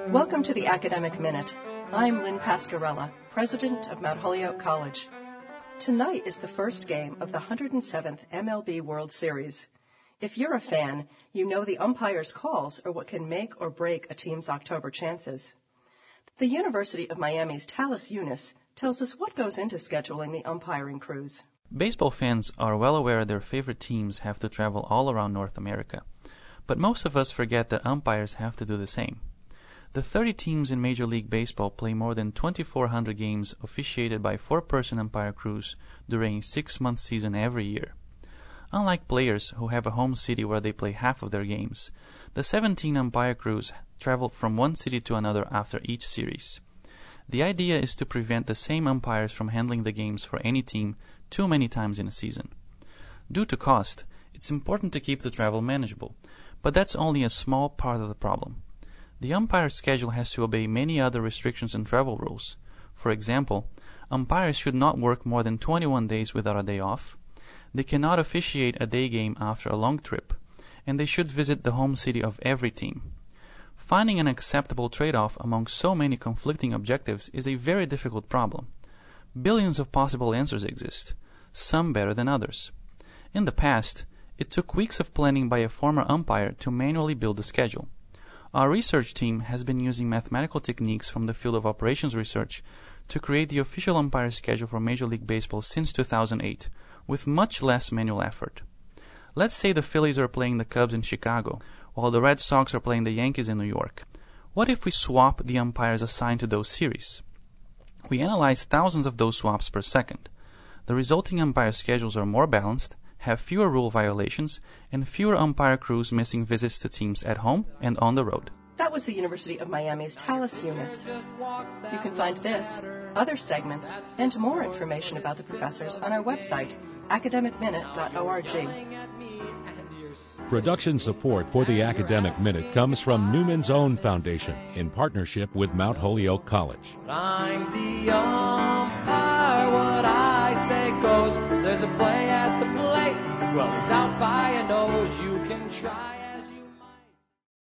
Welcome to the Academic Minute. I'm Lynn Pascarella, president of Mount Holyoke College. Tonight is the first game of the 107th MLB World Series. If you're a fan, you know the umpire's calls are what can make or break a team's October chances. The University of Miami's Talis Younes tells us what goes into scheduling the umpiring crews. Baseball fans are well aware their favorite teams have to travel all around North America. But most of us forget that umpires have to do the same. The 30 teams in Major League Baseball play more than 2,400 games officiated by 4-person umpire crews during a 6-month season every year. Unlike players who have a home city where they play half of their games, the 17 umpire crews travel from one city to another after each series. The idea is to prevent the same umpires from handling the games for any team too many times in a season. Due to cost, it's important to keep the travel manageable, but that's only a small part of the problem. The umpire's schedule has to obey many other restrictions and travel rules. For example, umpires should not work more than 21 days without a day off. They cannot officiate a day game after a long trip, and they should visit the home city of every team. Finding an acceptable trade-off among so many conflicting objectives is a very difficult problem. Billions of possible answers exist, some better than others. In the past, it took weeks of planning by a former umpire to manually build a schedule. Our research team has been using mathematical techniques from the field of operations research to create the official umpire schedule for Major League Baseball since 2008, with much less manual effort. Let's say the Phillies are playing the Cubs in Chicago, while the Red Sox are playing the Yankees in New York. What if we swap the umpires assigned to those series? We analyze thousands of those swaps per second. The resulting umpire schedules are more balanced, have fewer rule violations, and fewer umpire crews missing visits to teams at home and on the road. That was the University of Miami's Talis Younes. You can find this, other segments, and more information about the professors on our website, academicminute.org. Production support for the Academic Minute comes from Newman's Own Foundation in partnership with Mount Holyoke College. I'm the umpire, what I say goes. There's a play at the plate. Well, he's out by a nose. You can try.